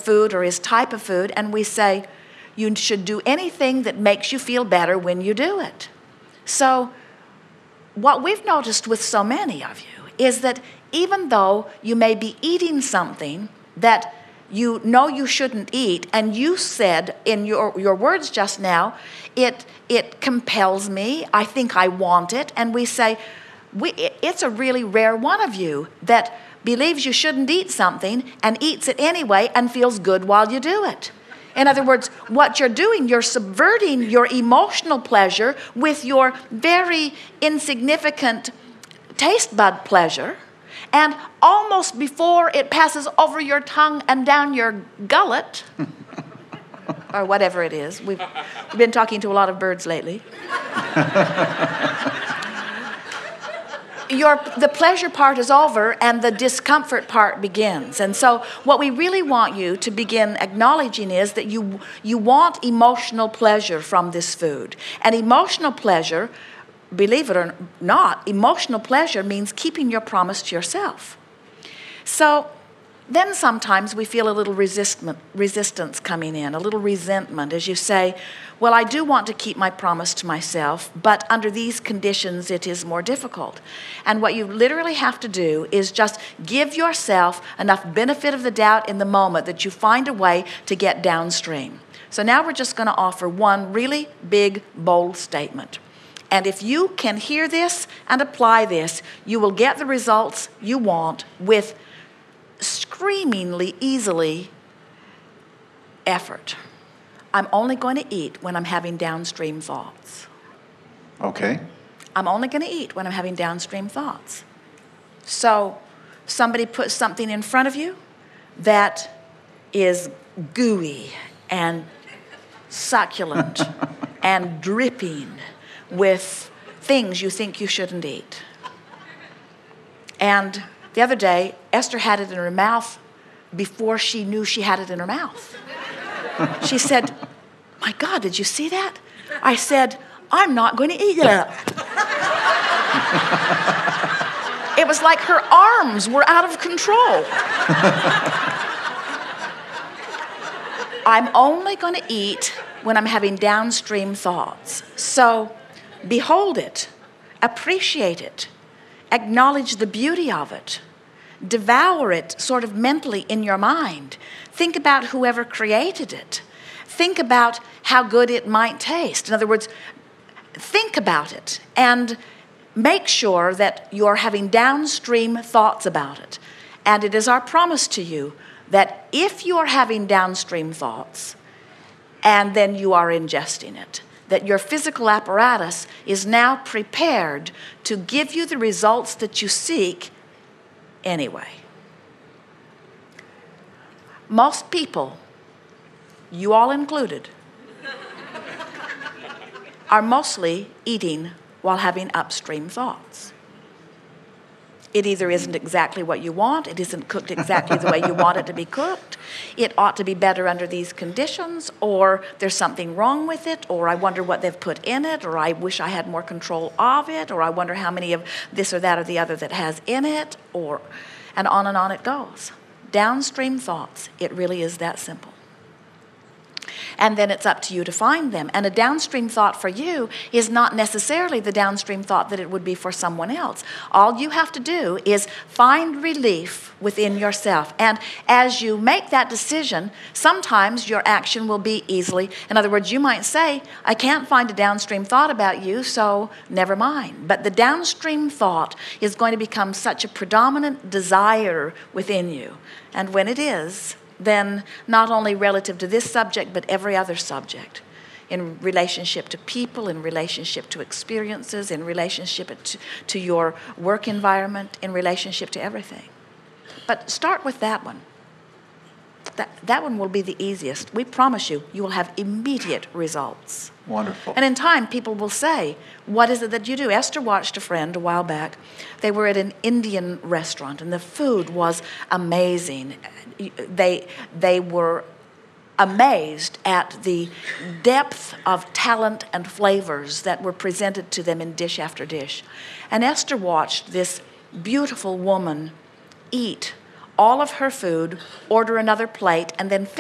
food or his type of food, and we say, you should do anything that makes you feel better when you do it. So what we've noticed with so many of you is that even though you may be eating something that you know you shouldn't eat, and you said in your words just now, it compels me, I think I want it, and we say, it's a really rare one of you that believes you shouldn't eat something and eats it anyway and feels good while you do it. In other words, what you're doing, you're subverting your emotional pleasure with your very insignificant taste bud pleasure, and almost before it passes over your tongue and down your gullet, or whatever it is. We've been talking to a lot of birds lately. The pleasure part is over and the discomfort part begins. And so what we really want you to begin acknowledging is that you want emotional pleasure from this food. And emotional pleasure, believe it or not, emotional pleasure means keeping your promise to yourself. So then sometimes we feel a little resistance coming in, a little resentment as you say, well, I do want to keep my promise to myself, but under these conditions it is more difficult. And what you literally have to do is just give yourself enough benefit of the doubt in the moment that you find a way to get downstream. So now we're just going to offer one really big, bold statement. And if you can hear this and apply this, you will get the results you want with screamingly easily effort. I'm only going to eat when I'm having downstream thoughts. Okay. I'm only going to eat when I'm having downstream thoughts. So somebody puts something in front of you that is gooey and succulent and dripping with things you think you shouldn't eat. And the other day, Esther had it in her mouth before she knew she had it in her mouth. She said, my God, did you see that? I said, I'm not going to eat that. It was like her arms were out of control. I'm only going to eat when I'm having downstream thoughts. So behold it, appreciate it, acknowledge the beauty of it, devour it sort of mentally in your mind. Think about whoever created it. Think about how good it might taste. In other words, think about it and make sure that you're having downstream thoughts about it. And it is our promise to you that if you are having downstream thoughts and then you are ingesting it, that your physical apparatus is now prepared to give you the results that you seek anyway. Most people, you all included, are mostly eating while having upstream thoughts. It either isn't exactly what you want, it isn't cooked exactly the way you want it to be cooked, it ought to be better under these conditions, or there's something wrong with it, or I wonder what they've put in it, or I wish I had more control of it, or I wonder how many of this or that or the other that has in it, and on it goes. Downstream thoughts, it really is that simple. And then it's up to you to find them. And a downstream thought for you is not necessarily the downstream thought that it would be for someone else. All you have to do is find relief within yourself. And as you make that decision, sometimes your action will be easily. In other words, you might say, I can't find a downstream thought about you, so never mind. But the downstream thought is going to become such a predominant desire within you. And when it is, then not only relative to this subject, but every other subject, in relationship to people, in relationship to experiences, in relationship to your work environment, in relationship to everything. But start with that one. That one will be the easiest. We promise you, you will have immediate results. Wonderful. And in time, people will say, what is it that you do? Esther watched a friend a while back. They were at an Indian restaurant, and the food was amazing. They were amazed at the depth of talent and flavors that were presented to them in dish after dish. And Esther watched this beautiful woman eat all of her food, order another plate, and then